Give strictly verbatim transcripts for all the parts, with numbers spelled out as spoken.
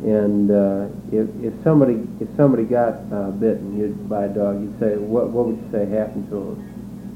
And uh, if if somebody if somebody got uh, bitten you'd, by a dog, you'd say what what would you say happened to him?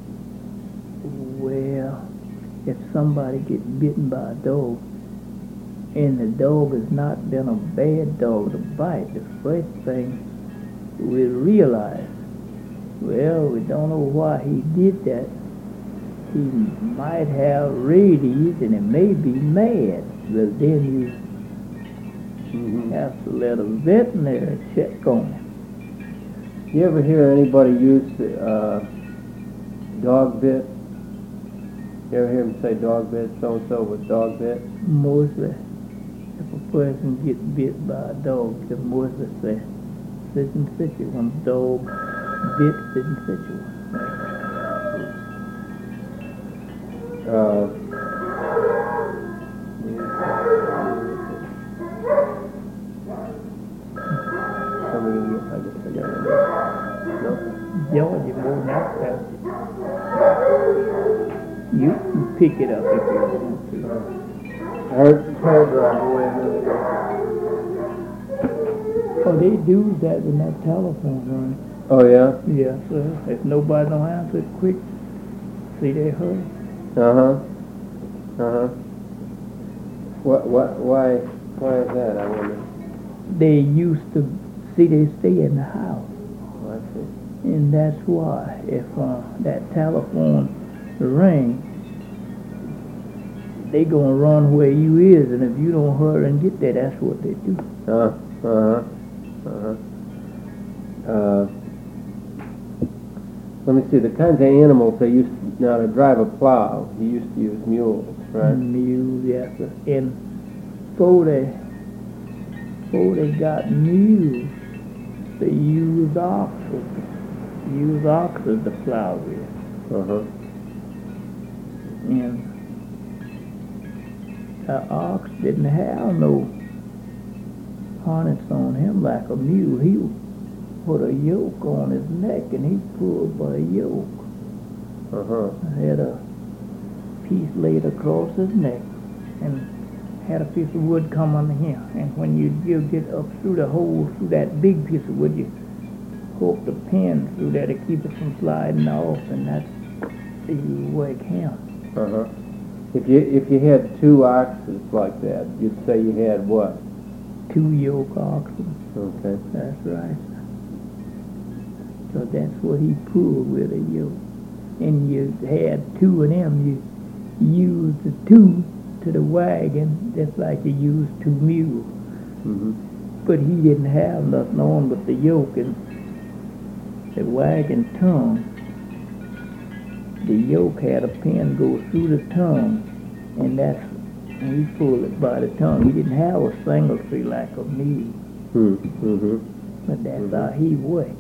Well, if somebody gets bitten by a dog, and the dog has not been a bad dog to bite, the first thing we realize, well, we don't know why he did that. He might have rabies and it may be mad. Well, then you Mm-hmm. have to let a veterinary check on him. You ever hear anybody use uh, dog bit? You ever hear them say dog bit? So and so was dog bit. Mostly, if a person gets bit by a dog, they mostly say, such and such a one dog bit such and such a one. Uh, somebody, I guess I got it. No? Georgia more than that. You can pick it up if you want to. I heard heard uh, boy a minute ago. Oh, they do that when that telephone's running. Oh yeah. Yes, sir. If nobody don't answer it quick, see they hurry. Uh huh. Uh huh. What? What? Why? Why is that? I wonder. They used to see they stay in the house, Oh, I see. and that's why if uh, that telephone ring, they gonna run where you is, and if you don't hurry and get there, that's what they do. Uh. Uh huh. Uh huh. Uh. Let me see. The kinds of animals they used to, now to drive a plow. You used to use mules, right? Mules, yes, sir. And before they, before they got mules, they used oxen. Used oxen to plow with. Uh huh. And the ox didn't have no harness on him like a mule. He put a yoke on his neck and he pulled by a yoke. Uh huh. Had a piece laid across his neck and had a piece of wood come under him. And when you, you get up through the hole, through that big piece of wood, you hook the pin through there to keep it from sliding off, and that's how you wake him. Uh huh. If you if you had two oxes like that, you'd say you had what? Two yoke oxen. Okay. That's right. So that's what he pulled with a yoke. And you had two of them, you used the two to the wagon just like you used two mules. Mm-hmm. But he didn't have nothing on but the yoke and the wagon tongue. The yoke had a pin go through the tongue, and that's when he pulled it by the tongue. He didn't have a single tree like a mule, Mm-hmm. but that's Mhm. how he worked.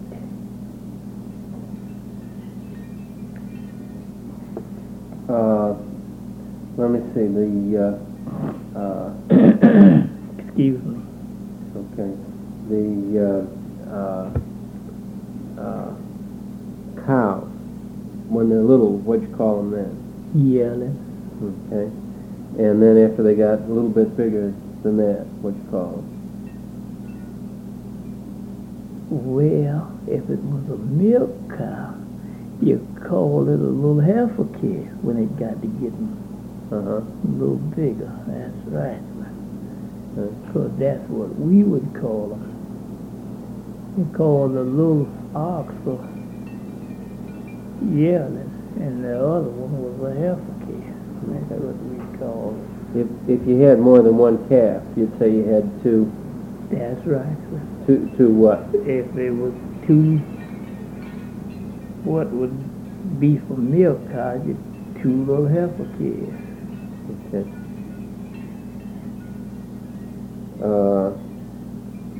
Uh, let me see the. Uh, uh, Excuse me. okay. The uh, uh, uh, cows, when they're little, what you call them then? Yelling. Okay. And then after they got a little bit bigger than that, what you call them? Well, if it was a milk cow, you called it a little heifer calf when it got to getting Uh-huh. a little bigger. That's right. Okay. Because that's what we would call them. We call the little ox a yearling, and the other one was a heifer calf. That's what we call it. If if you had more than one calf, you'd say you had two. That's right. Two two what? If it was two, what would be for milk cows, you two little heifer calves. Okay. Uh.